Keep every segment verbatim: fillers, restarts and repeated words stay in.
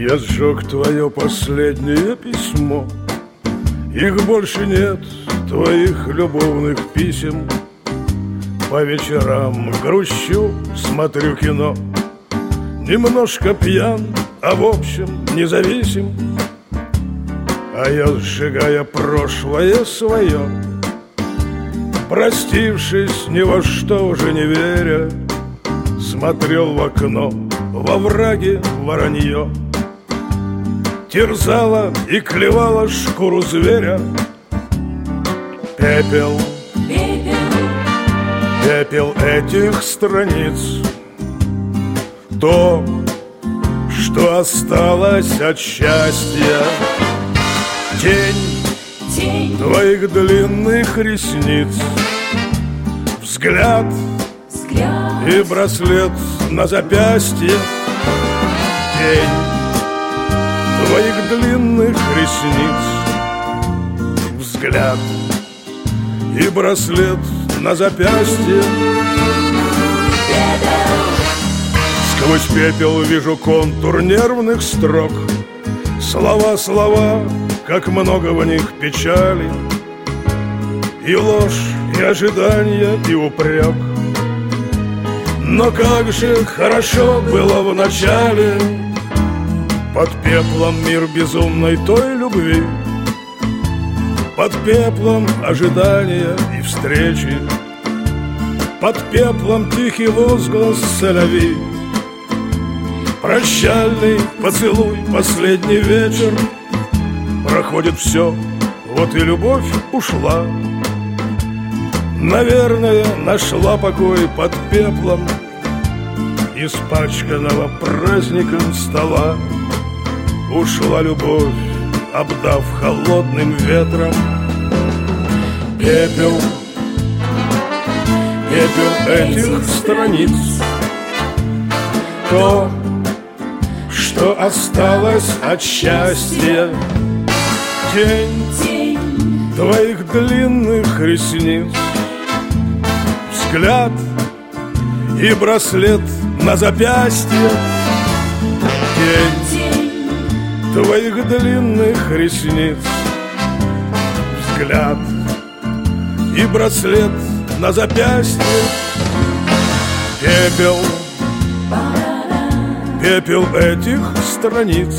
Я сжег твое последнее письмо. Их больше нет, твоих любовных писем. По вечерам грущу, смотрю кино. Немножко пьян, а в общем независим. А я, сжигая прошлое свое, простившись, ни во что уже не веря, смотрел в окно, во враге воронье терзала и клевала шкуру зверя. Пепел, Пепел, пепел этих страниц, то, что осталось от счастья. Тень, Тень, твоих длинных ресниц, взгляд взгляд, и браслет на запястье. Тень твоих длинных ресниц, взгляд и браслет на запястье. Пепел, Сквозь пепел вижу контур нервных строк. Слова, слова, как много в них печали, и ложь, и ожидание, и упрек. Но как же хорошо было в начале, под пеплом мир безумной той любви, под пеплом ожидания и встречи, под пеплом тихий возглас соловей. Прощальный поцелуй, последний вечер. Проходит все, вот и любовь ушла. Наверное, нашла покой под пеплом испачканного праздником стола. Ушла любовь, обдав холодным ветром. Пепел, пепел этих страниц, то, что осталось от счастья. Тень Тень, твоих длинных ресниц, взгляд и браслет на запястье. Тень Тень, твоих длинных ресниц, взгляд и браслет на запястье. Пепел, пепел этих страниц,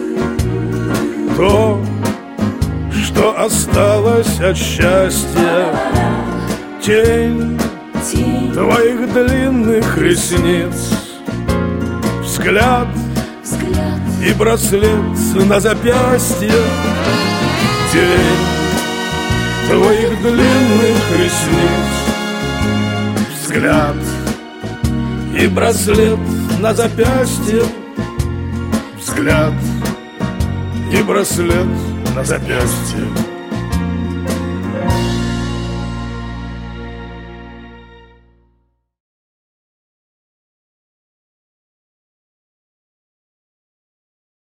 то, что осталось от счастья. Тень Тень, твоих длинных ресниц, взгляд взгляд, и браслет на запястье. Тень твоих длинных ресниц, взгляд и браслет на запястье. Взгляд и браслет на запястье.